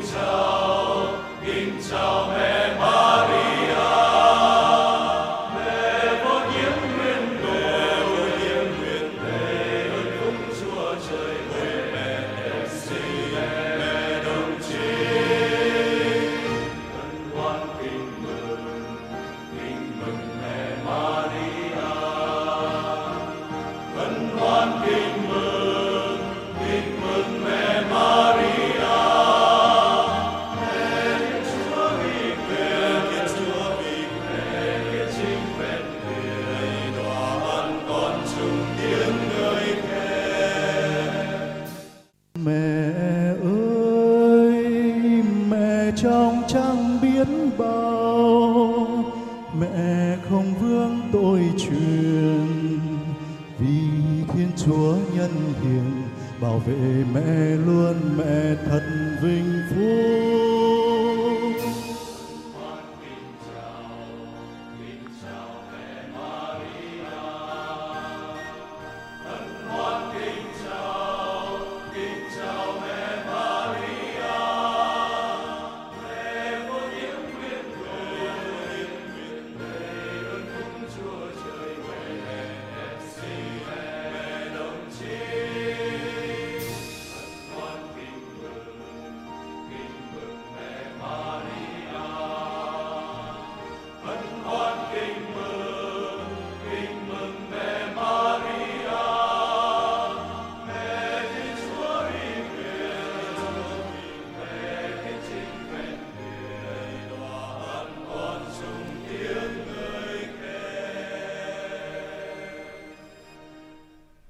kính chào mẹ Maria, mẹ vô nhiễm nguyên tội, mẹ ơn phúc Chúa trời, mẹ đẹp xinh, mẹ đồng trinh, hân hoan kính mừng mẹ Maria, hân hoan kính mừng mẹ Maria. Mẹ ơi, mẹ trong trăng biến bao, mẹ không vướng tội truyền, vì Thiên Chúa nhân hiền bảo vệ mẹ luôn, mẹ thật vinh phúc.